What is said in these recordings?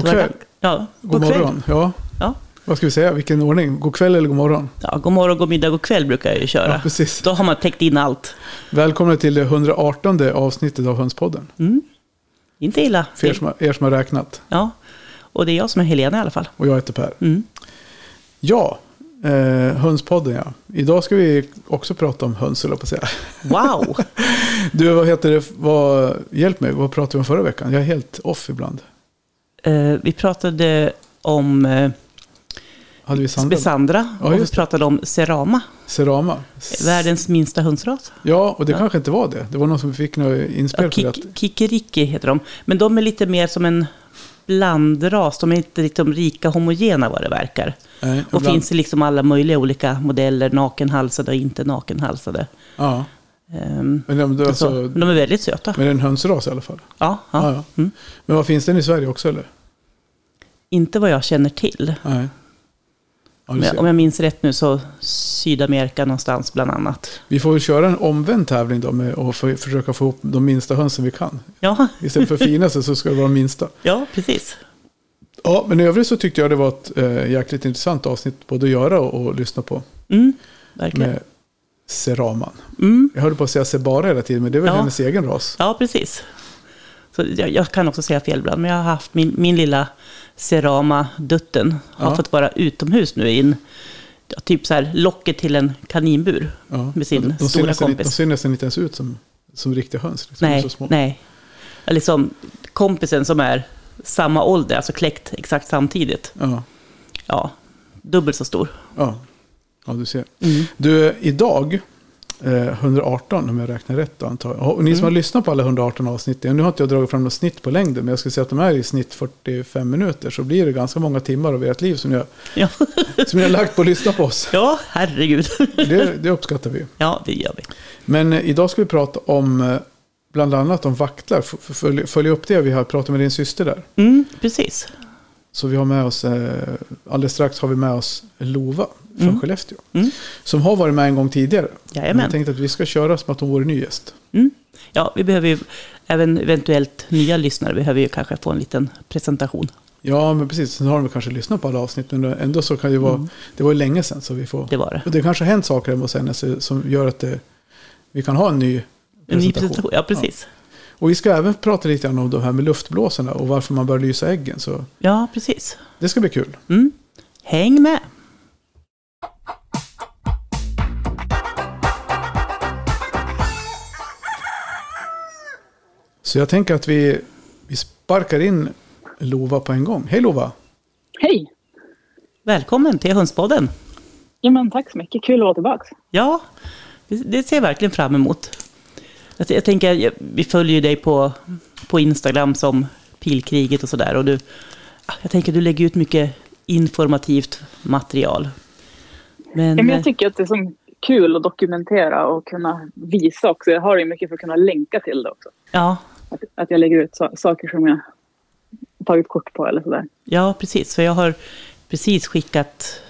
kväll. Ja, god morgon. Ja. Vad ska vi säga? Vilken ordning? God kväll eller god morgon? Ja, god morgon, god middag, god kväll brukar jag ju köra. Ja, precis. Då har man täckt in allt. Välkomna till det 118 avsnittet av Hönspodden. Inte illa. För er som har räknat. Ja, och det är jag som är Helena i alla fall. Och jag heter Per. Ja, Hönspodden ja. Idag ska vi också prata om höns, eller på att säga. Wow! Du, hjälp mig, vad pratade vi om förra veckan? Jag är helt off ibland. Vi pratade om Hade vi Spesandra och vi pratade om Serama. Världens minsta hönsras. Ja, och det kanske inte var det. Det var någon som fick något inspel på det. Kikeriki heter de. Men de är lite mer som en blandras. De är inte liksom rika homogena vad det verkar. Nej, och finns det liksom alla möjliga olika modeller. Nakenhalsade och inte nakenhalsade. Ja. Men de är väldigt söta. Men det är en hönsras i alla fall. Ja. Men vad finns den i Sverige också eller? Inte vad jag känner till. Nej. Om jag minns rätt nu så Sydamerika någonstans bland annat. Vi får väl köra en omvänd tävling då med och försöka få ihop de minsta hönsen vi kan. Ja. Istället för finaste så ska det vara de minsta. Ja, precis. Ja, men i övrigt så tyckte jag det var ett jäkligt intressant avsnitt både att göra och lyssna på. Verkligen. Med Seraman. Jag hörde på att säga Sebara hela tiden, men det är väl hennes egen ras. Ja, precis. Så jag kan också säga fel ibland, men jag har haft min lilla Serama-dutten har fått vara utomhus nu i typ så här locket till en kaninbur med sin stora kompis. De ser nästan inte ens ut som riktiga höns. Liksom. Nej, så små. nej. Liksom kompisen som är samma ålder, alltså kläckt exakt samtidigt. Ja, dubbelt så stor. Ja, du ser. Du, idag 118 om jag räknar rätt då, antar jag. Och ni som har lyssnat på alla 118 avsnitt, nu har inte jag dragit fram något snitt på längden, men jag skulle säga att de är i snitt 45 minuter, så blir det ganska många timmar av ert liv som ni har lagt på att lyssna på oss. Ja, herregud. Det uppskattar vi. Ja, det gör vi. Men idag ska vi prata om bland annat om vaktlar. Följa upp det vi har pratat med din syster där. Precis. Så vi har med oss, alldeles strax har vi med oss Lova från Skellefteå. Som har varit med en gång tidigare. Jajamän. Jag tänkte att vi ska köra som att hon vore ny gäst. Ja, vi behöver ju, även eventuellt nya lyssnare behöver ju kanske få en liten presentation. Ja, men precis. Sen har de kanske lyssnat på alla avsnitt. Men ändå så kan det vara, det var ju länge sedan så vi får. Det var det. Och det kanske har hänt saker hos henne som gör att vi kan ha en ny presentation. Ja, precis. Ja. Och vi ska även prata lite grann om det här med luftblåsarna och varför man bör lysa äggen. Så ja, precis. Det ska bli kul. Häng med! Så jag tänker att vi sparkar in Lova på en gång. Hej Lova! Hej! Välkommen till Hönspodden. Ja, men tack så mycket. Kul att vara tillbaka. Ja, det ser jag verkligen fram emot. Jag tänker, vi följer ju dig på Instagram som Pilkriget och sådär. Och jag tänker du lägger ut mycket informativt material. Men jag tycker att det är så kul att dokumentera och kunna visa också. Jag har ju mycket för att kunna länka till det också. Ja. Att jag lägger ut saker som jag tagit kort på eller sådär. Ja, precis. För jag har precis skickat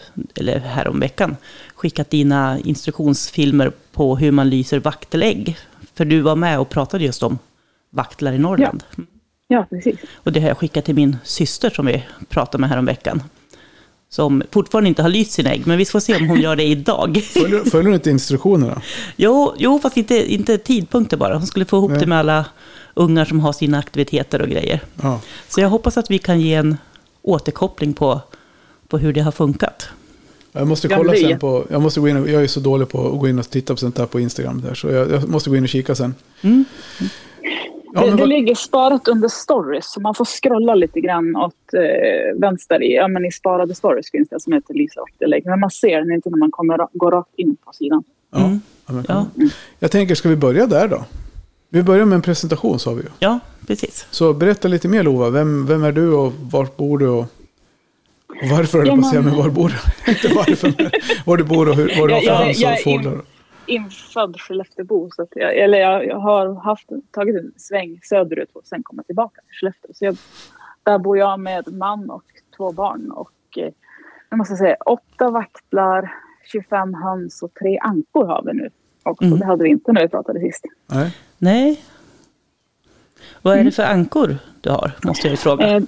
dina instruktionsfilmer på hur man lyser vaktelägg. För du var med och pratade just om vaktlar i Norrland. Ja, precis. Och det har jag skickat till min syster som vi pratade med här om veckan. Som fortfarande inte har lyst sina ägg. Men vi får se om hon gör det idag. Följer du inte instruktionerna? Jo, fast inte tidpunkter bara. Hon skulle få ihop det med alla ungar som har sina aktiviteter och grejer. Ja. Så jag hoppas att vi kan ge en återkoppling på hur det har funkat. Jag måste kolla sen på. Jag måste gå in jag är så dålig på att gå in och titta på sånt där på Instagram där, så jag måste gå in och kika sen. Ja, det ligger sparat under stories, så man får scrolla lite grann åt vänster i sparade stories finns det som heter Lisa vaktelägg. Men man ser den inte när man går rakt in på sidan. Jag tänker, ska vi börja där då? Vi börjar med en presentation, sa vi ju. Ja, precis. Så berätta lite mer Lova, vem är du och var bor du och varför är det på men var bor du? Inte varför, men var du bor och vad du har för höns och fåglar. Infödd Skellefteåbo, så att jag har tagit en sväng söderut och sen kommit tillbaka till Skellefteå. Så där bor jag med man och 2 barn och jag måste säga 8 vaktlar, 25 höns och 3 ankor har vi nu också. Det hade vi inte när vi pratade sist. Nej. Vad är det för ankor du har, måste jag fråga?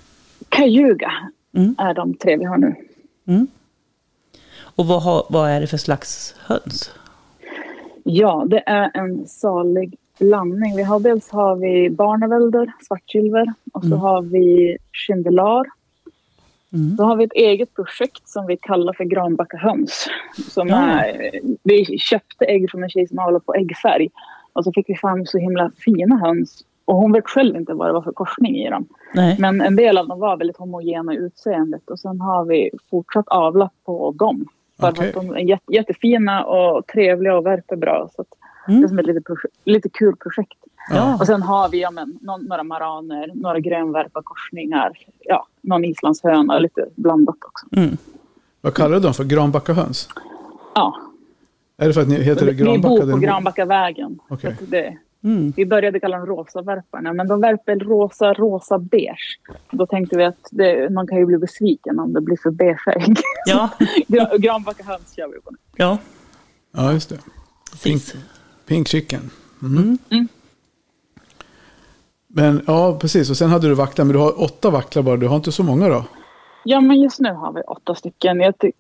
Kajuga är de 3 vi har nu. Mm. Och vad är det för slags höns? Ja, det är en salig blandning. Dels har vi barnevälder, svartsilver, och så har vi Schindelar. Då har vi ett eget projekt som vi kallar för Granbacka höns. Vi köpte ägg från en tjej som håller på äggfärg. Och så fick vi fram så himla fina höns. Och hon vet själv inte vad det var för korsning i dem. Nej. Men en del av dem var väldigt homogena i utseendet. Och sen har vi fortsatt avla på dem. För att de är jättefina och trevliga och värper bra. Så det är som ett lite kul projekt. Ja. Och sen har vi några maraner, några grönvärparkorsningar. Ja, någon islandshöna och lite blandat också. Vad kallar du dem för? Granbacka höns? Ja. Är det för att ni heter det Granbacka? Vi bor på Granbackavägen. Okay. Vi började kalla dem rosa-värparna, men de värper rosa beige. Då tänkte vi att man kan ju bli besviken om det blir för beige ägg. Ja. Granbacka höns kör vi på nu. Ja. Ja, just det. Pink chicken. Men ja, precis. Och sen hade du vacklar, men du har 8 vacklar bara. Du har inte så många då? Ja, men just nu har vi 8 stycken.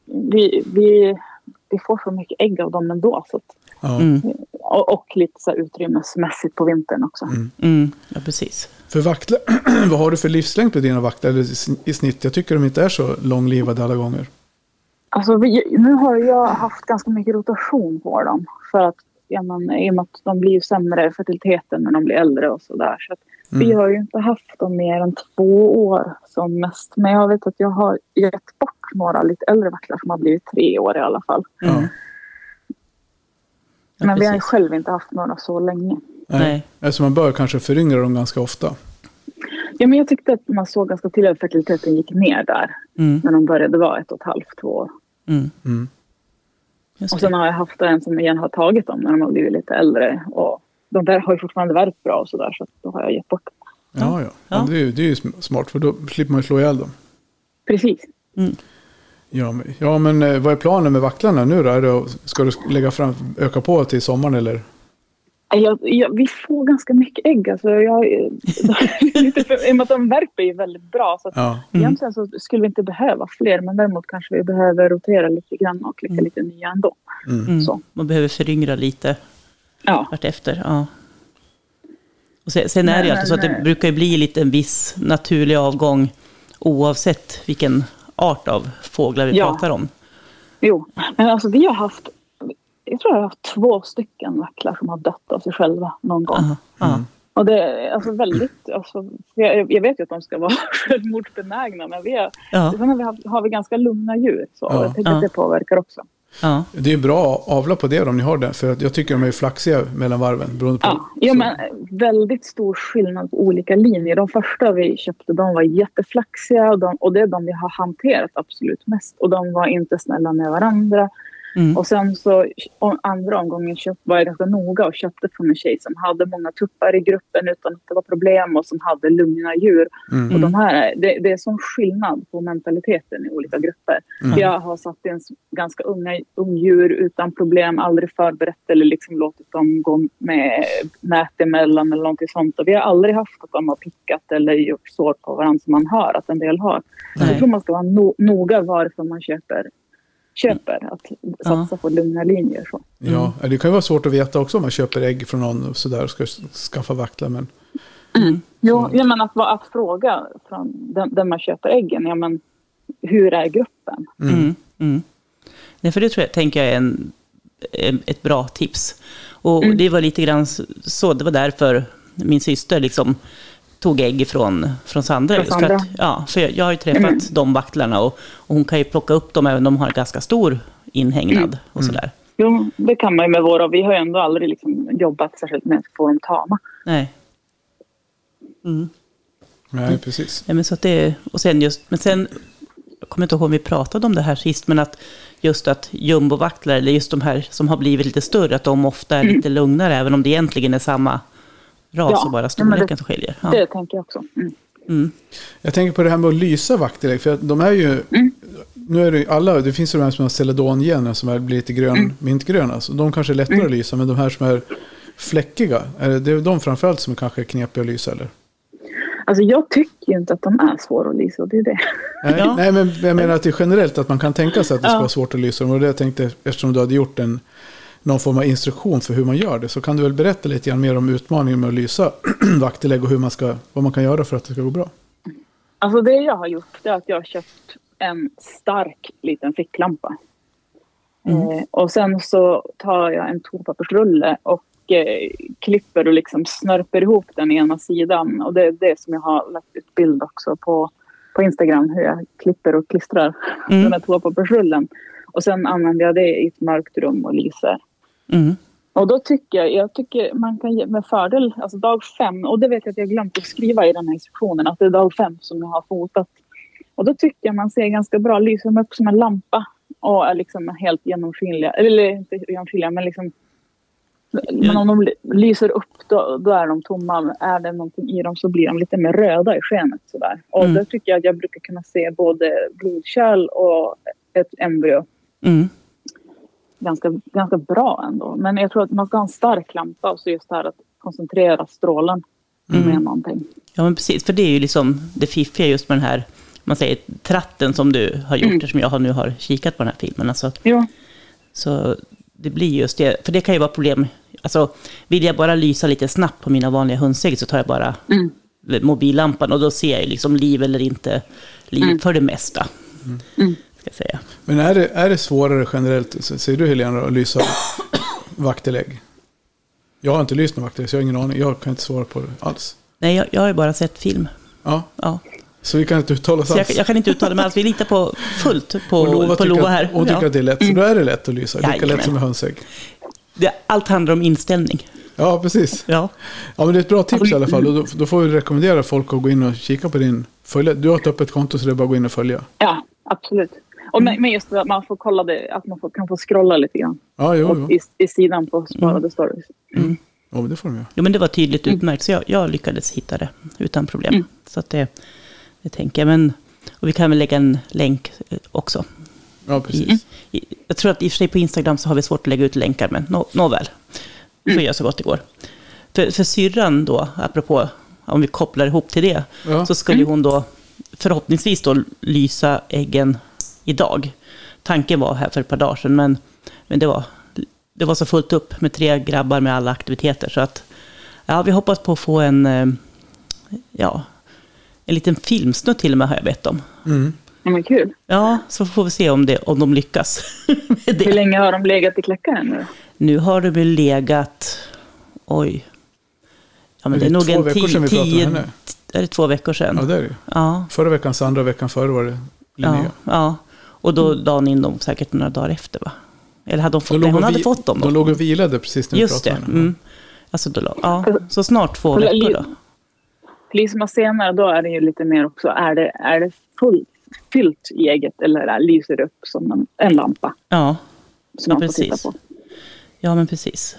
Vi får så mycket ägg av dem ändå. Så att, och lite så utrymmesmässigt på vintern också. Ja, precis. För vacklar, vad har du för livslängd på dina vacklar i snitt? Jag tycker de inte är så långlivade alla gånger. Alltså, nu har jag haft ganska mycket rotation på dem. För att i och med att de blir sämre fertiliteten när de blir äldre och sådär. Så att vi har ju inte haft dem mer än 2 år som mest. Men jag vet att jag har gett bort några lite äldre vacklar som har blivit 3 år i alla fall. Men vi har ju själv inte haft några så länge. Nej. Alltså man bör kanske föryngra dem ganska ofta. Ja, men jag tyckte att man såg ganska till att fertiliteten gick ner där. När de började vara 1,5-2 år. Och sen har jag haft en som igen har tagit dem när de har blivit lite äldre. Och de där har ju fortfarande varit bra och sådär, så då har jag gett bort dem. Ja. Det är ju smart, för då slipper man slå ihjäl dem. Precis. Ja, men vad är planen med vacklarna nu då? Ska du öka på till sommaren eller? Vi får ganska mycket ägg. Alltså i och med att de värper ju väldigt bra. Så egentligen så skulle vi inte behöva fler. Men däremot kanske vi behöver rotera lite grann och klicka lite nya ändå. Så. Man behöver föryngra lite vartefter. Ja. Och sen är det ju alltid så att det brukar ju bli lite en viss naturlig avgång oavsett vilken art av fåglar vi pratar om. Jo, men alltså vi har haft... Jag tror jag har haft 2 stycken vacklar som har dött av sig själva någon gång. Och det är alltså väldigt... Alltså, jag vet ju att de ska vara självmordsbenägna, men har vi ganska lugna djur. Så jag tänker att det påverkar också. Ja. Det är bra att avla på det om ni har det, för att jag tycker de är flaxiga mellan varven. På, men väldigt stor skillnad på olika linjer. De första vi köpte, de var jätteflaxiga och det är de vi har hanterat absolut mest. Och de var inte snälla med varandra. Och sen så andra omgången var jag ganska noga och köpte från en tjej som hade många tuppar i gruppen utan att det var problem och som hade lugna djur. Och de här, det är sån skillnad på mentaliteten i olika grupper. Jag har satt in ganska ung djur utan problem, aldrig förberett eller liksom låtit dem gå med nät emellan eller någonting sånt. Och vi har aldrig haft att de har pickat eller gjort sår på varandra som man hör att en del har. Jag tror man ska vara noga varför man köper att satsa på lugna linjer. Så. Ja, det kan ju vara svårt att veta också om man köper ägg från någon och sådär och ska skaffa vacklar. Men... Jo, men att fråga från den man köper äggen, men hur är gruppen? Nej, för det tänker jag är ett bra tips. Och det var lite grann så, det var därför min syster liksom tog ägg från Sandra. För jag har ju träffat de vacklarna och hon kan ju plocka upp dem även om de har ganska stor inhägnad och sådär. Jo, det kan man ju med våra. Vi har ju ändå aldrig liksom jobbat särskilt med att få dem tama. Nej. Nej, precis. Ja, men så att sen jag kommer inte ihåg om vi pratade om det här sist, men att just att jumbovacklar eller just de här som har blivit lite större, att de ofta är lite lugnare även om det egentligen är samma ras och bara storleken som skiljer. Ja. Det tänker jag också. Jag tänker på det här med att lysa vacklar, för att de är ju nu är det ju det finns ju de här som har celadongener som blir lite mintgröna, så de kanske är lättare att lysa, men de här som är fläckiga, är det de framförallt som kanske är knepiga att lysa eller? Alltså jag tycker ju inte att de är svåra att lysa, det är det. Nej, men jag menar att det är generellt att man kan tänka sig att det ska vara svårt att lysa dem. Och det jag tänkte, eftersom du hade gjort någon form av instruktion för hur man gör det, så kan du väl berätta lite grann mer om utmaningen med att lysa vaktelägg och vad man kan göra för att det ska gå bra. Alltså det jag har gjort är att jag har köpt en stark liten ficklampa. Och sen så tar jag en toapappersrulle och klipper och liksom snörper ihop den ena sidan. Och det är det som jag har lagt ut bild också på Instagram, hur jag klipper och klistrar den här toapappersrullen. Och sen använder jag det i ett mörkt rum och lyser. Och då tycker man kan med fördel, alltså dag 5, och det vet jag att jag glömt att skriva i den här instruktionen, att det är dag 5 som jag har fotat. Och då tycker jag man ser ganska bra, lyser upp som en lampa och är liksom helt genomskinliga, eller inte genomskinliga, men liksom, men om de lyser upp då är de tomma. Är det någonting i dem så blir de lite mer röda i skenet sådär. Och då tycker jag att jag brukar kunna se både blodkärl och ett embryo. Ganska bra ändå. Men jag tror att man ska ha en stark lampa och så just det här att koncentrera strålen med någonting. Ja, men precis. För det är ju liksom det fiffiga just med den här, man säger, tratten som du har gjort, som jag nu har kikat på den här filmen. Alltså, så det blir just det. För det kan ju vara problem. Alltså, vill jag bara lysa lite snabbt på mina vanliga hönsägg så tar jag bara mobillampan och då ser jag liksom liv eller inte liv för det mesta. Ska jag säga. Men är det svårare generellt, säger du Helena, att lysa vaktelägg? Jag har inte lyst med vaktelägg så jag har ingen aning. Jag kan inte svara på det alls. Nej, jag har ju bara sett film. Ja. Så vi kan inte uttala oss alls. Jag kan inte uttala mig alls. Vi litar på fullt på Lova här. Och tycker att det är lätt. Så då är det lätt att lysa. Lika lätt som med hönsägg. Allt handlar om inställning. Ja, precis. Ja, men det är ett bra tips i alla fall. Och då får vi rekommendera folk att gå in och kika på din följa. Du har ett öppet konto så det är bara att gå in och följa. Ja, absolut. Och men just det, att man får kolla det, att man kan få scrolla lite grann. Ja, jo. I sidan på sparade stories. Ja, men det får de göra. Jo, men det var tydligt utmärkt. Så jag lyckades hitta det utan problem. Så att det tänker jag. Men, och vi kan väl lägga en länk också. Ja, precis. Jag tror att i och för sig på Instagram så har vi svårt att lägga ut länkar. Men nåväl. Så gör så gott det går. För syrran då, apropå om vi kopplar ihop till det. Ja. Så skulle hon då förhoppningsvis då lysa äggen idag. Tanken var här för ett par dagar sedan. Men det var så fullt upp med 3 grabbar med alla aktiviteter. Så att vi hoppas på att få en liten filmsnutt till och med har jag bett om. Ja, men kul. Ja, så får vi se om de lyckas. Med det. Hur länge har de legat i kläckaren nu? Nu har de väl legat... Oj. Ja, men det är nog 2 veckor sedan vi pratade med henne. Är det 2 veckor sedan? Ja, det är det. Ja. Förra veckans andra veckan före var det Linnea. Ja. Och då dagen in dem säkert några dagar efter, va? Eller hade hon hade fått dem då? De låg och vilade precis när vi pratade med henne. Alltså så snart 2 veckor då. Liksom senare då är det ju lite mer också, är det fyllt i ägget eller lyser det upp som en lampa? Ja, som man får titta på. Ja, men precis.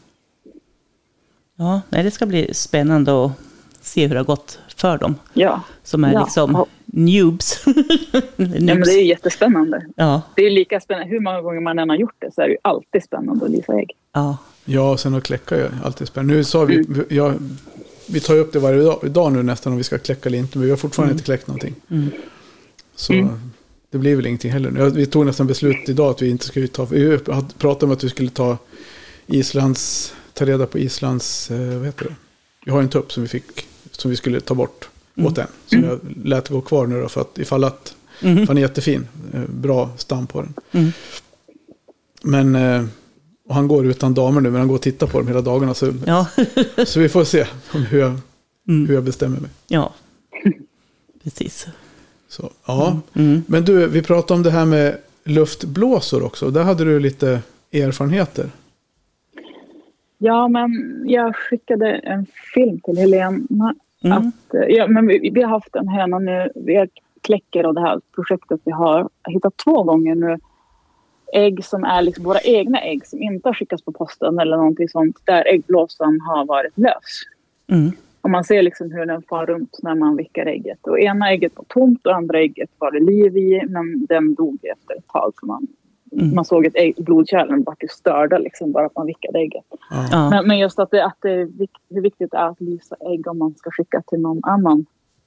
Ja, det ska bli spännande att se hur det har gått för dem. Ja. Som är liksom noobs. Ja, men det är jättespännande. Ja. Det är lika spännande. Hur många gånger man än har gjort det så är det ju alltid spännande att lysa ägg. Ja, och sen att kläcka är alltid spännande. Nu sa vi tar ju upp det varje dag nu nästan om vi ska kläcka eller inte. Men vi har fortfarande inte kläckt någonting. Så det blir väl ingenting heller. Vi tog nästan beslut idag att vi inte skulle vi pratade om att vi skulle ta reda på Islands, vad heter det? Vi har en tupp som vi skulle ta bort åt den. Som jag lät gå kvar nu då för att ifall att fan är jättefin. Bra stam på den. Men och han går utan damer nu, men han går och tittar på dem hela dagarna. Så vi får se hur jag bestämmer mig. Ja, precis. Så, Men du, vi pratade om det här med luftblåsor också. Där hade du lite erfarenheter. Ja, men jag skickade en film till Helena. Men vi har haft en höna nu. Vi har kläcker och det här projektet vi har hittat 2 gånger nu. Ägg som är liksom våra egna ägg som inte har skickats på posten eller någonting sånt. Där äggblåsan har varit lös. Och man ser liksom hur den far runt när man vickar ägget. Och ena ägget var tomt och andra ägget var det liv i. Men den dog efter ett tag. Så man såg ett blodkärlen var ju störda liksom bara att man vickade ägget. Men just att hur viktigt det är att lysa ägg om man ska skicka till någon annan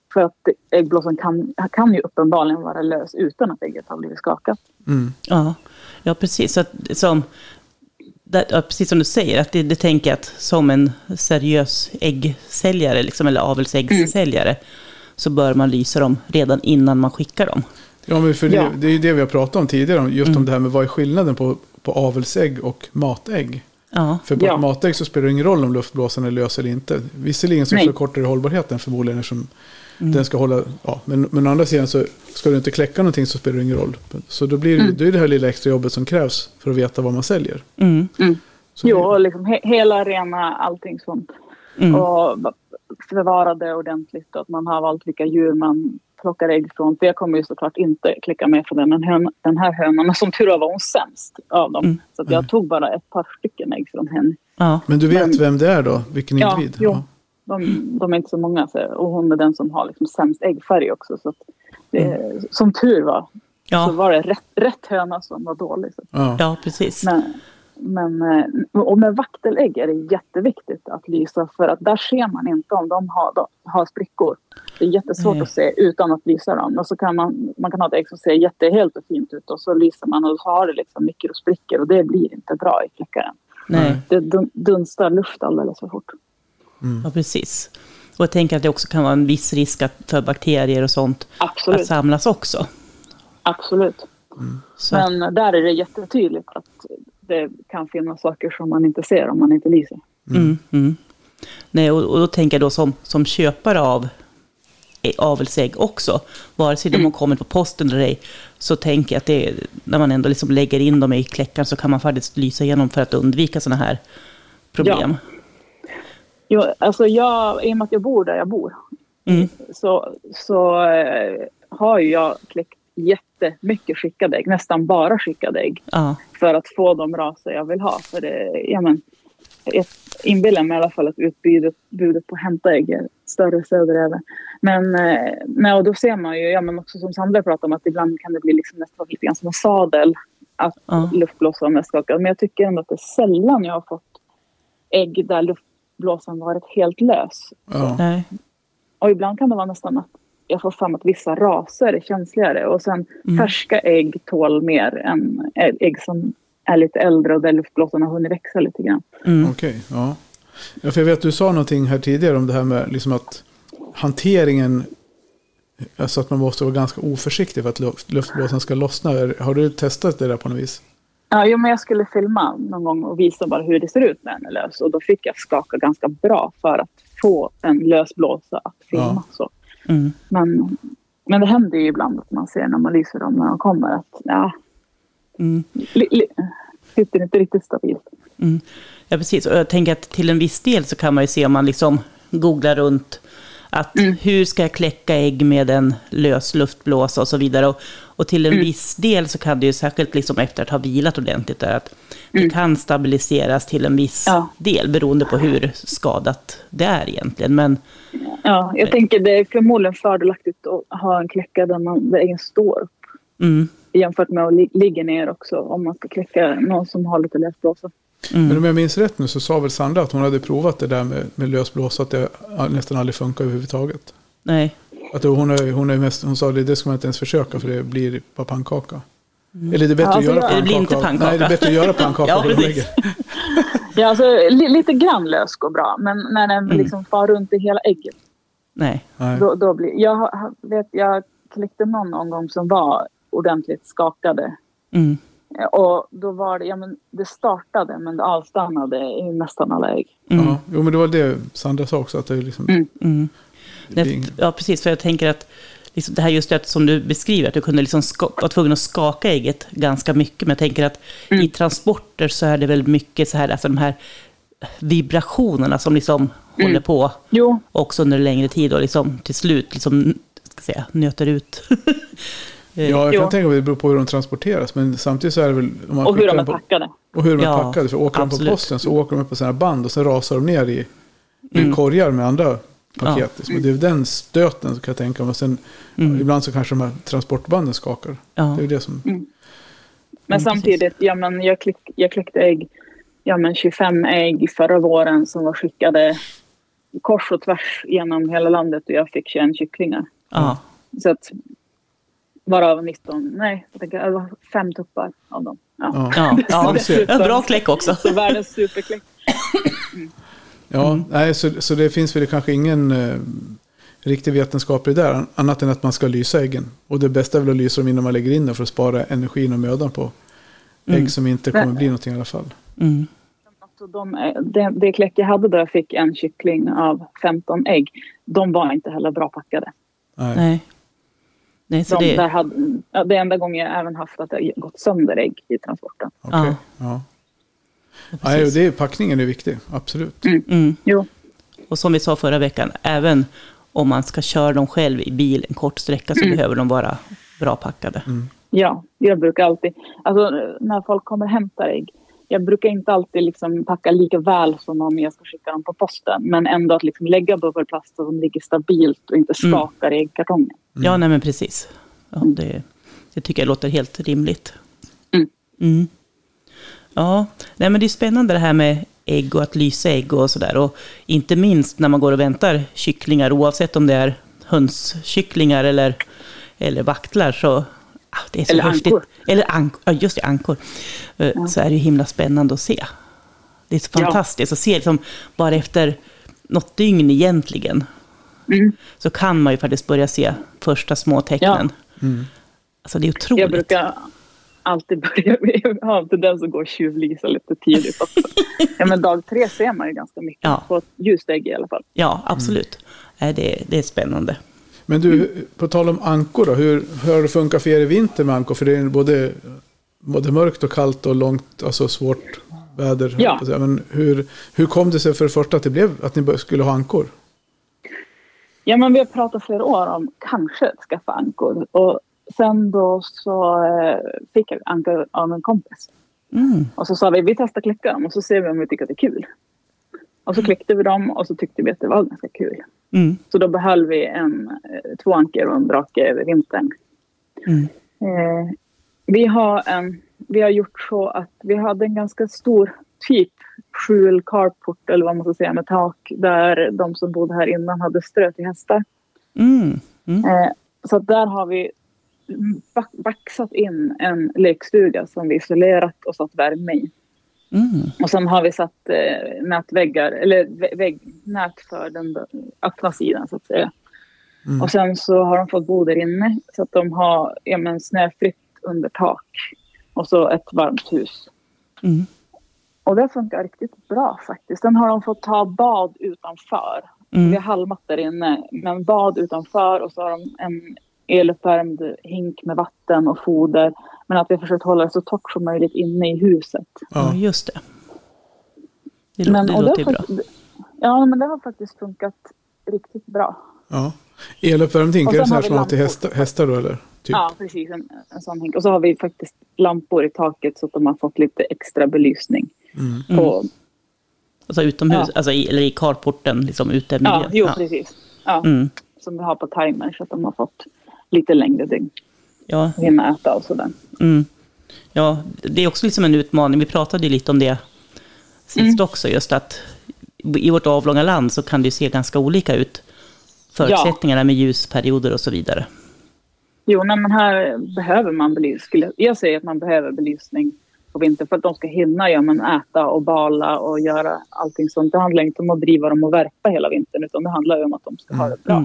För att äggblåsan kan ju uppenbarligen vara lös utan att ägget har blivit skakat. Ja, precis. Så att, precis som du säger, att det tänker jag att som en seriös äggsäljare liksom, eller avelsäggsäljare så bör man lysa dem redan innan man skickar dem. Ja, men för det är ju det vi har pratat om tidigare, just om det här med vad är skillnaden på avelsägg och matägg. Ja. För på ett matägg så spelar det ingen roll om luftblåsan är lös eller inte. Visserligen så förkortar det hållbarheten förmodligen eftersom den ska hålla, men å andra sidan så ska du inte kläcka någonting så spelar det ingen roll. Så då blir det här lilla extra jobbet som krävs för att veta vad man säljer. Jo, liksom hela rena allting sånt. Och förvara det ordentligt och att man har valt vilka djur man plockar ägg från. Det kommer ju såklart inte klicka med för den. Men den här hönan, som tur var hon sämst av dem. Så att jag tog bara ett par stycken ägg från henne. Ja. Men du vet vem det är då? Vilken individ? Jo. De är inte så många. Och hon är den som har liksom sämst äggfärg också. Så att som tur var så var det rätt höna som var dålig. Så. Ja, precis. Och med vaktelägg är det jätteviktigt att lysa, för att där ser man inte om de har sprickor. Det är jättesvårt att se utan att lysa dem. Och så kan man kan ha ett ägg som ser helt och fint ut och så lyser man och så har det liksom mikrosprickor och det blir inte bra i kläckaren. Nej. Det dunstar luft alldeles för fort. Ja, precis. Och jag tänker att det också kan vara en viss risk för bakterier och sånt att samlas också. Absolut. Men där är det jättetydligt att det kan finnas saker som man inte ser om man inte lyser. Nej, och då tänker jag då som köpare av avelsägg också, vare sig de har kommit på posten eller ej, så tänker jag att när man ändå liksom lägger in dem i kläckaren så kan man faktiskt lysa igenom för att undvika sådana här problem. Jo, alltså i och med att jag bor där jag bor så har jag kläckt jättemycket skickade ägg, nästan bara skickade ägg för att få de raser jag vill ha. För jag inbillar mig i alla fall att utbudet på hämta ägg är större söderöver. Men och då ser man ju, men också som Sandra pratar om, att ibland kan det bli liksom nästan lite grann som en sadel att luftblåsan är skakad. Men jag tycker ändå att det är sällan jag har fått ägg där luftblåsan varit helt lös. Och ibland kan det vara nästan att jag får fram att vissa raser är känsligare. Och sen färska ägg tål mer än ägg som är lite äldre och där luftblåsan har hunnit växa lite grann. Okej, ja. För jag vet att du sa någonting här tidigare om det här med liksom att hanteringen, alltså att man måste vara ganska oförsiktig för att luftblåsan ska lossna. Har du testat det där på något vis? Ja, men jag skulle filma någon gång och visa bara hur det ser ut när den är lös. Och då fick jag skaka ganska bra för att få en lös blåsa att filma så. Men det händer ju ibland att man ser när man lyser dem när de kommer att sitter inte riktigt stabilt. Ja, precis. Och jag tänker att till en viss del så kan man ju se om man liksom googlar runt att hur ska jag kläcka ägg med en lös luftblåsa och så vidare. Och till en viss del så kan det ju särskilt liksom efter att ha vilat ordentligt där att det kan stabiliseras till en viss del beroende på hur skadat det är egentligen. Men jag tänker det är förmodligen fördelaktigt att ha en kläcka där äggen står upp. Jämfört med att ligga ner också om man ska kläcka någon som har lite lösblåsa. Men om jag minns rätt nu så sa väl Sandra att hon hade provat det där med lösblåsa, att det nästan aldrig funkar överhuvudtaget. Nej. Att hon sa det ska man inte ens försöka för det blir bara pannkaka. Eller det är bättre att göra pannkaka. Det blir inte pannkaka. Nej, det är bättre att göra pannkaka. Alltså lite grann lös går bra, men när den liksom far runt i hela ägget. Nej. Då blir jag kläckte någon gång som var ordentligt skakade. Och då var det, det startade men det avstannade i nästan alla ägg. Jo, men det var det Sandra sa också, att det är liksom... Ja, precis, för jag tänker att liksom det här just det som du beskriver, att du kunde liksom vara tvungen att skaka ägget ganska mycket, men jag tänker att i transporter så är det väl mycket så här, alltså de här vibrationerna som liksom håller på också under längre tid och liksom till slut liksom, nöter ut. Jag kan tänka mig att det beror på hur de transporteras, men samtidigt så är det väl... Och hur de är packade. Och hur de är packade, för åker de på posten så åker de på sådana band och sen rasar de ner i korgar med andra paket. Men det är den stöten som kan jag tänka mig. Och sen ibland så kanske de här transportbanden skakar. Det är det som... Men samtidigt, jag kläckte ägg, 25 ägg förra våren som var skickade kors och tvärs genom hela landet och jag fick 21 kycklingar. Ja. Så att varav 5 tuppar av dem. En bra kläck också. Så världens superkläck. Ja, nej, så det finns väl kanske ingen riktig vetenskap i det där, annat än att man ska lysa äggen. Och det bästa är väl att lysa dem innan man lägger in dem för att spara energin och mödan på ägg som inte kommer bli någonting i alla fall. Mm. Det kläck jag hade där jag fick en kyckling av 15 ägg, de var inte heller bra packade. Nej, så det enda gången jag även haft att det gått sönder ägg i transporten. Okej, ja. Packningen är viktig, absolut. Jo. Och som vi sa förra veckan, även om man ska köra dem själv i bil en kort sträcka så behöver de vara bra packade. Ja, jag brukar alltid, alltså när folk kommer och hämtar ägg, jag brukar inte alltid liksom packa lika väl som om jag ska skicka dem på posten. Men ändå att liksom lägga bubbelplast som ligger stabilt och inte skakar i äggkartongen. Ja, nej men precis. Ja, det tycker jag låter helt rimligt. Ja, nej men det är spännande det här med ägg och att lysa ägg och sådär. Och inte minst när man går och väntar kycklingar, oavsett om det är hönskycklingar eller vaktlar, så det är så eller häftigt. Ankor. Eller just det, ankor. Så är det ju himla spännande att se. Det är så fantastiskt att se liksom, bara efter något dygn egentligen. Så kan man ju faktiskt börja se första små tecknen. Alltså det är otroligt. Jag brukar alltid börja till den som går tjuvlysa lite tidigt också. Men dag 3 ser man ju ganska mycket på ett ljust ägg i alla fall. Ja, absolut. Det är spännande. Men du, på tal om ankor då, hur har det funkat för er i vinter med ankor? För det är både mörkt och kallt och långt, alltså svårt väder. Ja. Men hur kom det sig för det första att ni skulle ha ankor? Ja, men vi har pratat flera år om kanske att skaffa ankor. Och sen då så fick jag ankor av en kompis. Och så sa vi testar kläcka dem och så ser vi om vi tycker att det är kul. Och så kläckte vi dem och så tyckte vi att det var ganska kul. Så då behöll vi 2 ankor och en drake över vintern. Vi har gjort så att vi hade en ganska stor typ skjul carport eller vad man ska säga med tak där de som bodde här innan hade strö till hästar. Så att där har vi baxat in en lekstuga som vi isolerat och satt värme i. Och sen har vi satt nätväggar eller nät för den öppna sidan så att säga. Och sen så har de fått bo där inne så att de har snöfritt under tak och så ett varmt hus. Och det funkar riktigt bra faktiskt. Sen har de fått ta bad utanför. Vi har halmat där inne, men bad utanför och så har de en eluppvärmd hink med vatten och foder. Men att vi har försökt hålla det så torrt som möjligt inne i huset. Ja, just det. Det låter bra. Ja, men det har faktiskt funkat riktigt bra. Ja. Eluppvärmd hink, är det så här som man har till hästar då eller? Typ. Ja, precis. En sån hink. Och så har vi faktiskt lampor i taket så att de har fått lite extra belysning. Alltså utomhus, alltså eller i carporten liksom ute miljön. Ja, precis. Ja. Som vi har på timer så att de har fått lite längre dygn. Ja. Hinna äta och sådär. Ja, det är också liksom en utmaning. Vi pratade ju lite om det sist också. Just att i vårt avlånga land så kan det se ganska olika ut. Förutsättningarna med ljusperioder och så vidare. Jo, men här behöver man belysning. Jag säger att man behöver belysning på vintern för att de ska hinna äta och bala och göra allting sånt. Det handlar inte om att driva dem och värpa hela vintern utan det handlar om att de ska ha det bra.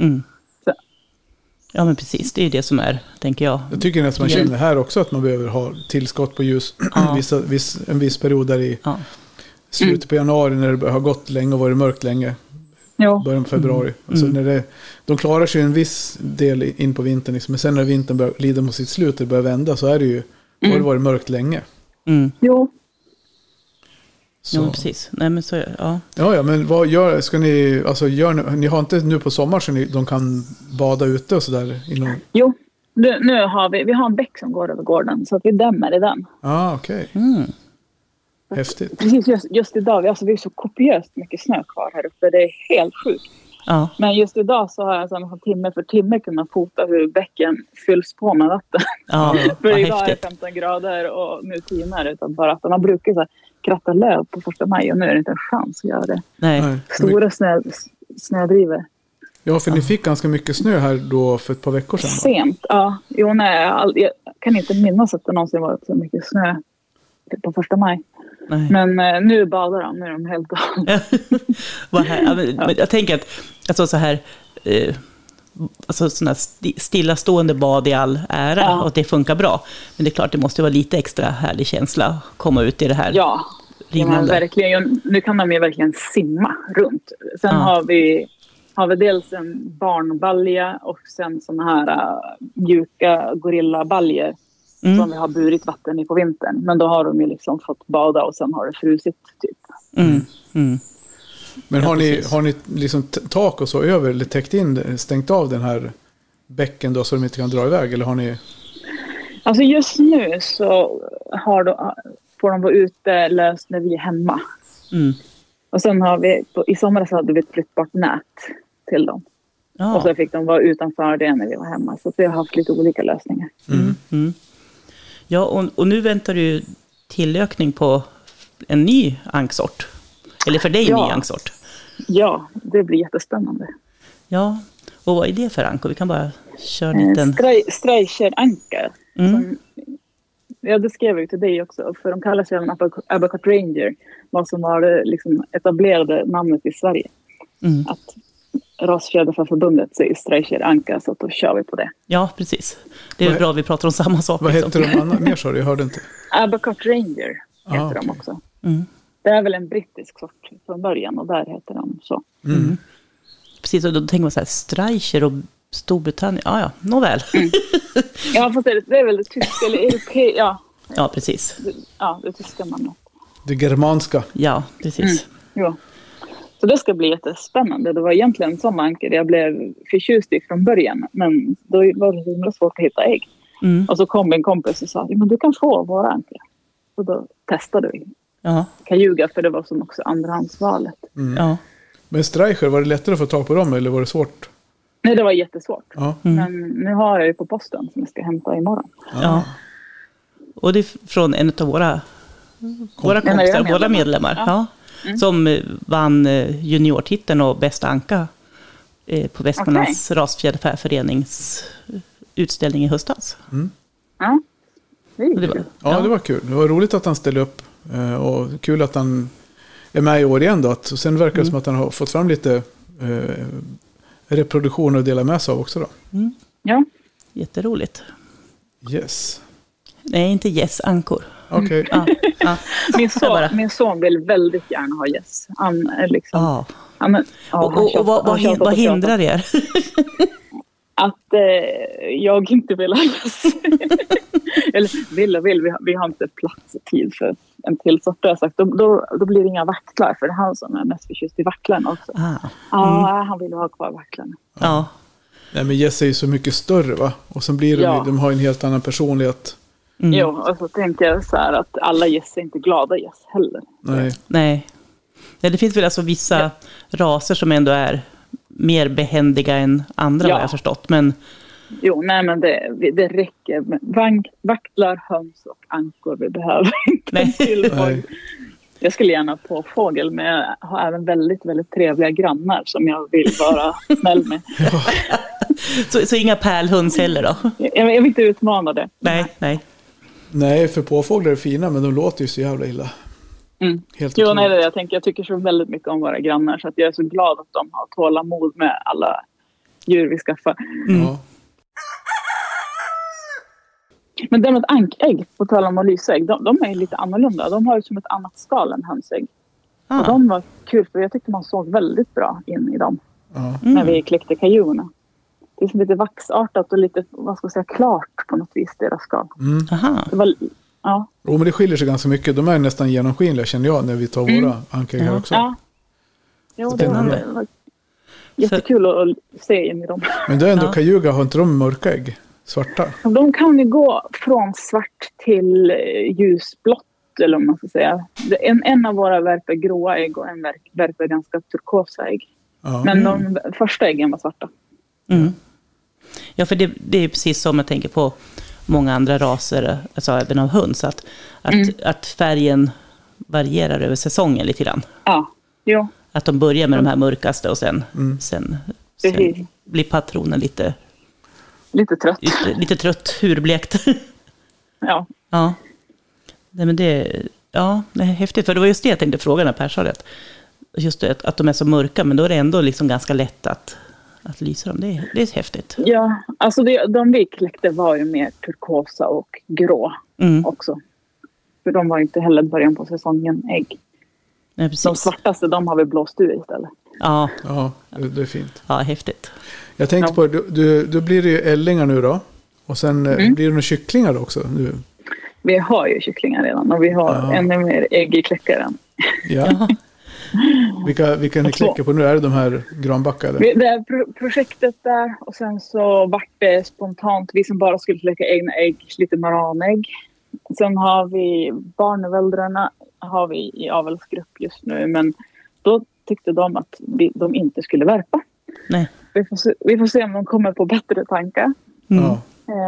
Ja, men precis. Det är det som är, tänker jag. Jag tycker att man känner här också att man behöver ha tillskott på ljus en viss period där i slutet på januari när det har gått länge och varit mörkt länge. Början på februari. Alltså när de klarar sig en viss del in på vintern. Liksom. Men sen när vintern börjar lida mot sitt slut och börjar vända så är det ju har det varit mörkt länge. Jo. Ja, precis. Nej, men så, Ja, men vad ska ni, alltså ni har inte nu på sommar så de kan bada ute och sådär? Jo, nu har vi har en bäck som går över gården så att vi dämmer i den. Okej. Häftigt. Precis just idag, vi är så kopiöst mycket snö kvar här uppe. Det är helt sjukt. Ja. Men just idag så har jag så timme för timme kunnat fota hur bäcken fylls på med vatten. Ja, för idag är det 15 grader och nu tinar utan bara att man brukar så här kratta löv på 1 maj och nu är det inte en chans att göra det. Nej. Stora snödrivor. Ja, för ni fick ganska mycket snö här då för ett par veckor sedan. Sent, ja. Jo, nej, jag kan inte minnas att det någonsin varit så mycket snö på 1 maj. Nej. Men nu badar de, nu är de helt Men jag tänker att alltså så här alltså sådana stillastående bad i all ära och det funkar bra. Men det är klart det måste vara lite extra härlig känsla att komma ut i det här. Ja, men verkligen. Nu kan de ju verkligen simma runt. Sen har vi dels en barnbalja och sen såna här mjuka gorillabaljer som vi har burit vatten i på vintern. Men då har de ju liksom fått bada och sen har det frusit typ. Men har ni liksom tak och så över eller täckt in, stängt av den här bäcken då så de inte kan dra iväg? Eller har ni... Alltså just nu så får de vara ute löst när vi är hemma. Och sen har vi, i somras hade vi ett flyttbart nät till dem. Och så fick de vara utanför det när vi var hemma. Så vi har haft lite olika lösningar. Ja, och nu väntar du tillökning på en ny anksort. Eller för dig en ny anksort. Ja, det blir jättespännande. Ja, och vad är det för ankor? Vi kan bara köra en liten... Streicher-ankar. Ja, det skrev jag till dig också. För de kallar sig en Abercut Ranger. Vad som var det liksom etablerade namnet i Sverige. Att Rasfjäderfäförbundet säger Streicher-anka, så då kör vi på det. Ja, precis. Det är bra vi pratar om samma sak. Vad heter de mer så? Jag hörde inte. Abercut Ranger heter de också. Det är väl en brittisk sort från början och där heter de så. Precis, och då tänker man så här, Streicher och Storbritannien. Ja, nåväl. Ja, fast det är väl det tyska eller europeiska. Ja, precis. Ja, det tyska namnet. Det germanska. Ja, precis. Ja. Så det ska bli jättespännande. Det var egentligen som ankor jag blev förtjust i från början. Men då var det himla svårt att hitta ägg. Och så kom en kompis och sa, men du kan få våra ankor. Och då testade vi. Kan ljuga för det var som också andrahandsvalet. Men Streicher, var det lättare att få tag på dem eller var det svårt? Nej, det var jättesvårt. Men nu har jag ju på posten som jag ska hämta imorgon. Och det är från en av våra kompisar, våra medlemmar. Som vann juniortiteln och bästa anka på Västmanlands Rasfjäderfäförenings utställning i höstas. Det var kul. Det var roligt att han ställde upp och kul att han är med i år igen då. Och sen verkar det som att han har fått fram lite reproduktioner att dela med sig av också då. Ja. Jätteroligt. Yes. Nej, inte yes, ankor. Okej. Min son vill väldigt gärna ha yes. Han är liksom... Vad hindrar er? Att jag inte vill ha yes. Eller vill. Vi har inte plats och tid för en till sort. Jag sagt. Då blir det inga vacklar. För det är han som är mest förtjust i vacklarna också. Han vill ha kvar vacklarna. Ja. Nej, men yes är ju så mycket större va? Och sen blir de har en helt annan personlighet. Jo, och så tänker jag så här att alla gäss är inte glada gäss heller. Nej. Ja, det finns väl alltså vissa raser som ändå är mer behändiga än andra har jag förstått. Men... Jo, nej men det räcker med vaktlar, höns och ankor. Vi behöver inte en till. Jag skulle gärna på fågel, men jag har även väldigt, väldigt trevliga grannar som jag vill vara snäll med. Så inga pärlhunds heller då? Jag vill inte utmana det. Nej, för påfåglar är fina, men de låter ju så jävla illa. Helt jag tycker så väldigt mycket om våra grannar, så att jag är så glad att de har tålamod med alla djur vi skaffar. Men däremot ankägg, på tal om lysägg, de är lite annorlunda. De har ju som ett annat skal än hönsägg. Och de var kul, för jag tyckte man såg väldigt bra in i dem när vi kläckte kajorna. Det är som lite vaxartat och lite, vad ska jag säga, klart på något vis, deras skal. Det var, men det skiljer sig ganska mycket. De är nästan genomskinliga, känner jag, när vi tar våra ankägg här också. Det var jättekul att se in i dem. Men det är ändå kajuga, har inte de mörka ägg? Svarta? De kan ju gå från svart till ljusblått, eller om man ska säga. En av våra värper gråa ägg och en värper ganska turkosa ägg. Ja. Men de första äggen var svarta. Mm. Ja, för det är precis som jag tänker på många andra raser, alltså även av höns, att färgen varierar över säsongen lite grann. Ja, jo. Att de börjar med de här mörkaste och sen blir patronen lite trött. Lite trött, hurblekt. Ja. Ja. Nej, men det är häftigt. För det var just det jag tänkte fråga när Per sa det. Just det, att de är så mörka, men då är det ändå liksom ganska lätt att lysa dem. Det är häftigt. Ja, alltså de vi kläckte var ju mer turkosa och grå också. För de var inte heller början på säsongen ägg. Nej, precis. De svartaste, de har vi blåst ur istället. Ja, det är fint. Ja, häftigt. Jag tänkte på, då blir det ju ällingar nu då. Och sen blir det några kycklingar också nu. Vi har ju kycklingar redan och vi har ännu mer ägg i kläckaren. Ja. Vilka ni kläcker på nu? Är det de här Granbacka? Eller? Det är projektet där och sen så vart det spontant. Vi som bara skulle kläcka egna ägg, lite maranägg. Sen har vi barnväldrarna har vi i avelsgrupp just nu. Men då tyckte de att de inte skulle värpa. Nej. Vi får se om de kommer på bättre tankar. Ja.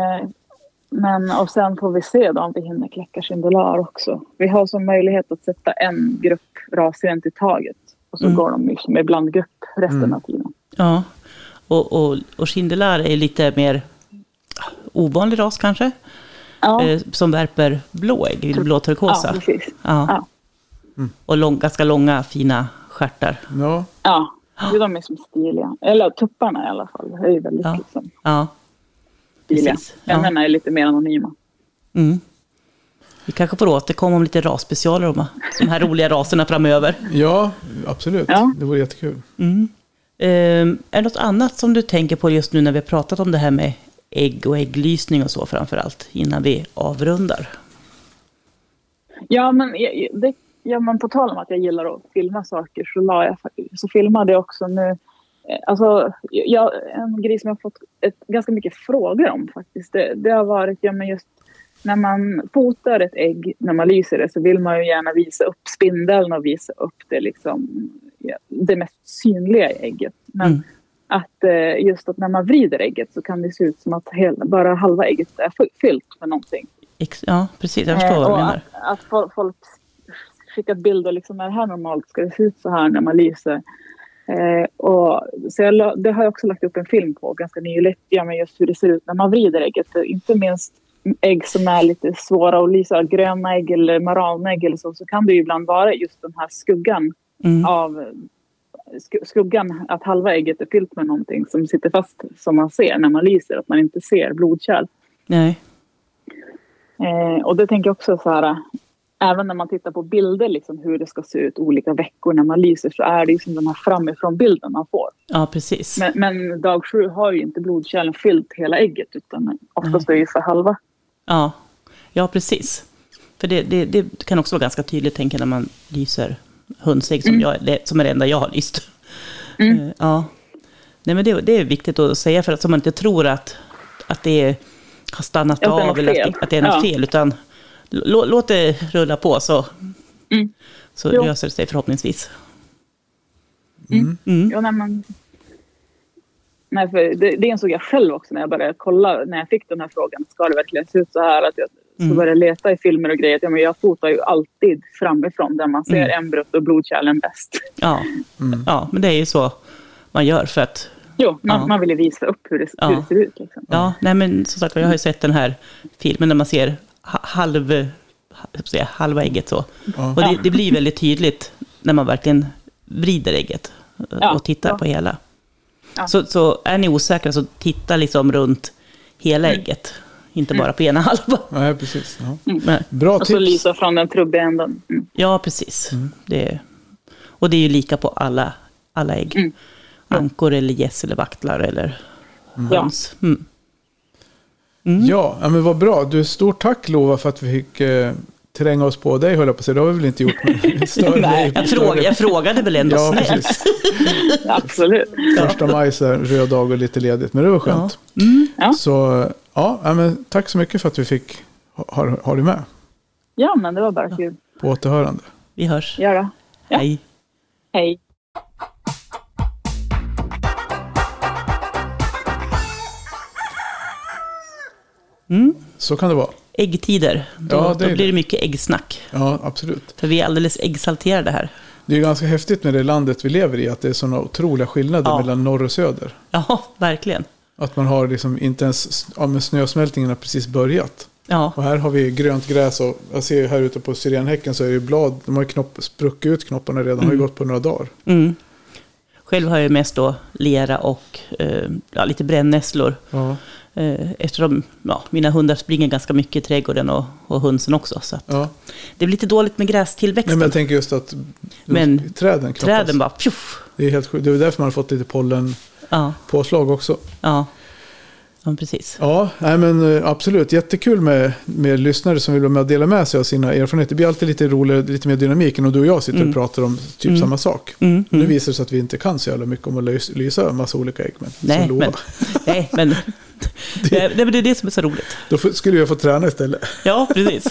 Men och sen får vi se då om vi hinner kläcka Sindelar också. Vi har som möjlighet att sätta en grupp rasrent i taget. Och så går de liksom i blandgrupp resten av tiden. Ja, och Sindelar är lite mer ovanlig ras kanske. Ja. Som värper blåägg, blå turkosa. Ja, precis. Ja. Och ganska långa, fina stjärtar. Ja. Ja, de är som stiliga. Eller tupparna i alla fall. Det är ju väldigt liksom. Ja. Precis. Ämnena är lite mer anonyma. Mm. Vi kanske får återkomma om lite rasspecialer om de här roliga raserna framöver. Ja, absolut. Ja. Det vore jättekul. Är det något annat som du tänker på just nu när vi har pratat om det här med ägg och ägglysning och så framförallt innan vi avrundar? Ja, men på tal om att jag gillar att filma saker så filmade jag också nu. Alltså, en grej som jag har fått ganska mycket frågor om faktiskt. Det har varit, men just när man fotar ett ägg, när man lyser det så vill man ju gärna visa upp spindeln och visa upp det liksom, det mest synliga i ägget. Men att just att när man vrider ägget så kan det se ut som att bara halva ägget är fyllt med någonting. Ja, precis. Jag förstår vad du menar. Att folk skickat bilder liksom, är det här normalt? Ska det se ut så här när man lyser? Så det har jag också lagt upp en film på ganska nyligt. Ja, men just hur det ser ut när man vrider ägget. Inte minst ägg som är lite svåra att lysa, gröna ägg eller maranägg eller så kan det ju ibland vara just den här skuggan av skuggan, att halva ägget är fyllt med någonting som sitter fast som man ser när man lyser, att man inte ser blodkärl. Nej. Och det tänker jag också så här, även när man tittar på bilder liksom, hur det ska se ut olika veckor när man lyser, så är det liksom den här framifrån bilden man får. Ja, precis. Men dag 7 har ju inte blodkärlen fyllt hela ägget, utan oftast är det ju för halva. Ja, precis. För det kan också vara ganska tydligt, tänker när man lyser hönsägg som är det enda jag har lyst. Ja. Nej, men det är viktigt att säga, för att så man inte tror att det har stannat av eller att det är något fel, utan låt det rulla på så löser det sig förhoppningsvis. Nej, för det insåg jag själv också när jag började kolla, när jag fick den här frågan, ska det verkligen se ut så här, att jag så började leta i filmer och grejer. Men jag fotar ju alltid framifrån där man ser embrot och blodkärlen bäst. Ja, men det är ju så man gör för att... Jo, man vill ju visa upp hur det ser ut. Liksom. Ja, nej, men som sagt, jag har ju sett den här filmen där man ser halva ägget så. Och det blir väldigt tydligt när man verkligen vrider ägget och tittar på hela. Ja. Så är ni osäkra så titta liksom runt hela ägget. Inte bara på ena halva. Nej, precis. Ja. Bra tips. Och så lysa från den trubbiga änden. Ja, precis. Och det är ju lika på alla ägg. Ankor eller gäss eller vaktlar eller höns. Ja, men vad bra. Du, stort tack Lova för att vi fick tränga oss på dig, höll jag på att säga. Det har vi väl inte gjort. Nej, jag frågade väl ändå snällt. Absolut. Första maj så röd dag och lite ledigt, men det var skönt. Så men tack så mycket för att vi fick ha dig med. Ja, men det var bara kul. På återhörande. Vi hörs. Ja. Hej. Hej. Så kan det vara. Äggtider, då blir det mycket äggsnack. Ja, absolut. För vi är alldeles äggsalterade här. Det är ganska häftigt med det landet vi lever i, att det är sådana otroliga skillnader mellan norr och söder. Ja, verkligen. Att man har liksom inte ens, med snösmältningen har precis börjat. Ja. Och här har vi grönt gräs och jag ser ju här ute på syrenhäcken så är det blad, de har ju spruckit ut knopparna redan, har ju gått på några dagar. Själv har jag mest då lera och lite brännässlor. Ja. Eftersom mina hundar springer ganska mycket i trädgården och hönsen också. Så att det blir lite dåligt med grästillväxten. Men jag tänker just att träden bara pjuff. Det är helt sjukt. Det är därför man har fått lite pollen påslag också. Ja, precis. Ja, men absolut. Jättekul med lyssnare som vill vara med och dela med sig av sina erfarenheter. Det blir alltid lite roligare, lite mer dynamik än och du och jag sitter och pratar om typ samma sak. Nu visar det sig att vi inte kan så jävla mycket om att lysa en massa olika ägg. Men det är det som är så roligt. Då skulle jag få träna istället. Ja, precis.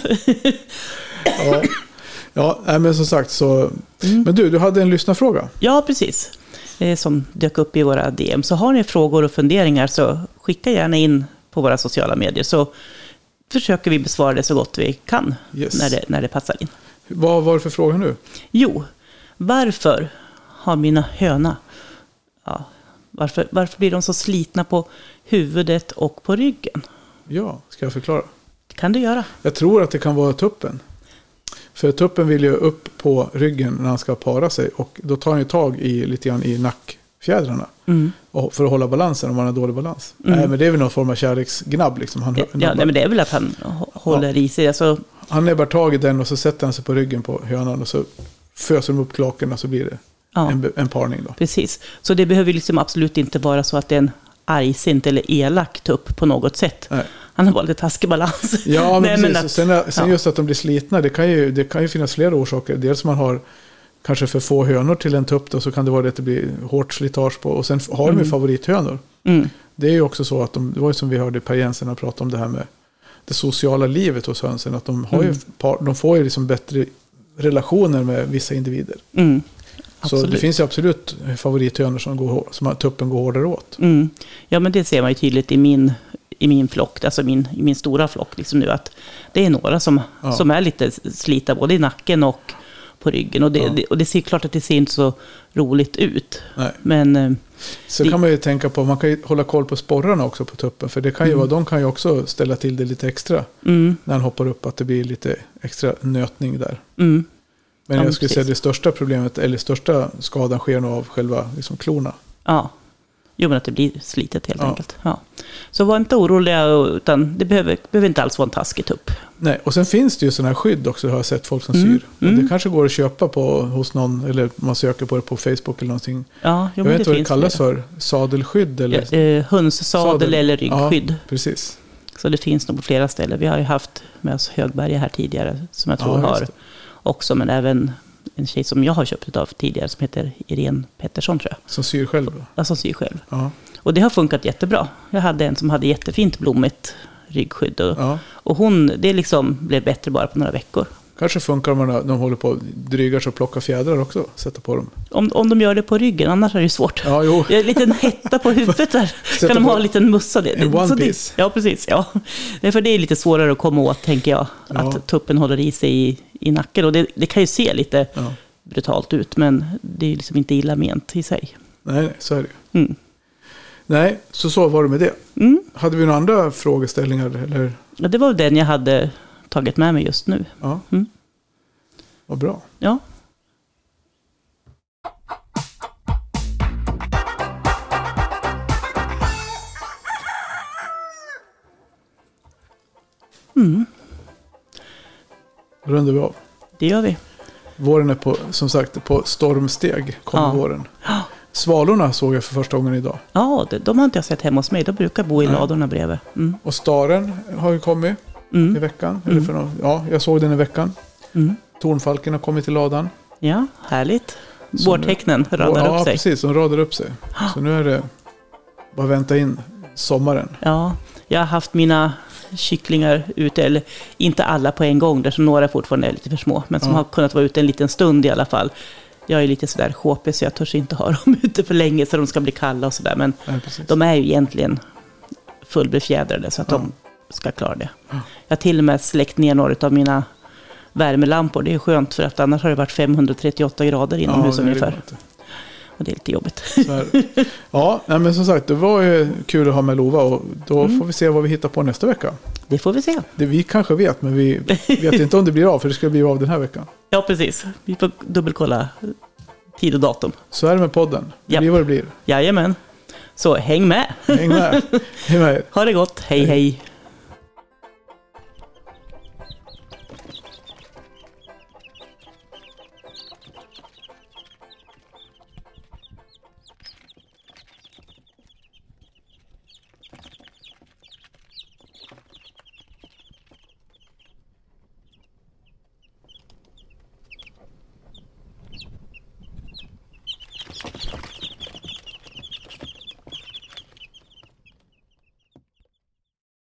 Men som sagt så... Men du hade en lyssnarfråga. Ja, precis. Som dök upp i våra DM. Så har ni frågor och funderingar så skicka gärna in på våra sociala medier. Så försöker vi besvara det så gott vi kan när det passar in. Vad var det för fråga nu? Jo, varför har mina höna... Varför blir de så slitna på huvudet och på ryggen? Ja, ska jag förklara? Kan du göra? Jag tror att det kan vara tuppen. För tuppen vill ju upp på ryggen när han ska para sig. Och då tar han ju tag lite grann i nackfjädrarna. För att hålla balansen om man har dålig balans. Nej, men det är väl någon form av kärleksgnabb. Liksom. Men det är väl att han håller i sig. Alltså... Han näbbar tag i den och så sätter han sig på ryggen på hönan. Och så föser de upp klaken och så blir det en parning då. Precis. Så det behöver liksom absolut inte vara så att det är en argsint eller elak tupp på något sätt. Nej. Han har bara lite taskig balans. Ja, men precis. Sen just att de blir slitna, det kan ju finnas flera orsaker. Dels man har kanske för få hönor till en tupp då, så kan det vara att det blir hårt slitage på. Och sen har de ju favorithönor. Det är ju också så att det var ju som vi hörde Per Jensen prata om det här med det sociala livet hos hönsen. Att de får ju liksom bättre relationer med vissa individer. Så det finns ju absolut favorithönor som tuppen går hårdare åt. Ja, men det ser man ju tydligt i min flock, alltså i min stora flock liksom nu, att det är några som är lite slita både i nacken och på ryggen. Och det ser klart att det ser inte så roligt ut. Nej. Men så kan man ju tänka på, man kan ju hålla koll på sporrarna också på tuppen. För det kan ju vara, de kan ju också ställa till det lite extra. När han hoppar upp, att det blir lite extra nötning där. Men jag skulle säga att det största problemet, eller största skadan sker nog av själva liksom, klorna. Ja, jo, men att det blir slitet helt enkelt. Ja. Så var inte oroliga, utan det behöver inte alls vara en taskig tupp. Nej, och sen finns det ju sådana här skydd också, har jag sett folk som syr. Och det kanske går att köpa hos någon, eller man söker på det på Facebook eller någonting. Ja, jag vet inte vad det kallas för, sadelskydd eller? Hönssadel eller ryggskydd. Ja, precis. Så det finns nog på flera ställen. Vi har ju haft med oss Högberga här tidigare, som jag tror har också, men även en tjej som jag har köpt av tidigare som heter Irene Pettersson, tror jag. Som syr själv? Ja, som syr själv. Ja. Och det har funkat jättebra. Jag hade en som hade jättefint blommigt ryggskydd. Och det liksom blev bättre bara på några veckor. Kanske funkar om de håller på drygar så plocka fjädrar också, sätta på dem. Om de gör det på ryggen, annars är det svårt. Ja, jo. Det är en liten hetta på huvudet där. Kan de ha en liten mussa? En one piece. Ja, precis. Ja. För det är lite svårare att komma åt, tänker jag. Att tuppen håller i sig i nacken. Och det kan ju se lite brutalt ut, men det är liksom inte illa ment i sig. Nej, så är det. Nej, så var det med det. Hade vi några andra frågeställningar? Eller? Ja, det var den jag hade tagit med mig just nu. Ja. Vad bra. Ja. Rundar vi av. Det gör vi. Våren är som sagt på stormsteg. Kommer våren. Svalorna såg jag för första gången idag. Ja, de har inte jag sett hemma hos mig. De brukar bo i ladorna bredvid. Och staren har ju kommit i veckan. Eller jag såg den i veckan. Tornfalken har kommit till ladan. Ja, härligt. Vårtecknen radar upp sig. Ja, precis. De radar upp sig. Så nu är det bara vänta in sommaren. Ja, jag har haft mina kycklingar ute, eller inte alla på en gång, där som några fortfarande är lite för små, men som har kunnat vara ute en liten stund i alla fall. Jag är lite sådär HP, så jag törs inte ha dem ute för länge så de ska bli kalla och sådär, men de är ju egentligen fullbefjädrade, så att ska klara det. Jag har till och med släckt ner några av mina värmelampor. Det är skönt för att annars har det varit 538 grader inomhus ungefär. Och det är lite jobbigt. Ja, men som sagt, det var ju kul att ha med Lova och då får vi se vad vi hittar på nästa vecka. Det får vi se. Det vi kanske vet, men vi vet inte om det blir av, för det ska bli av den här veckan. Ja, precis. Vi får dubbelkolla tid och datum. Så är det med podden. Det blir vad det blir. Jajamän. Så häng med. Häng med. Ha det gott. Hej, hej.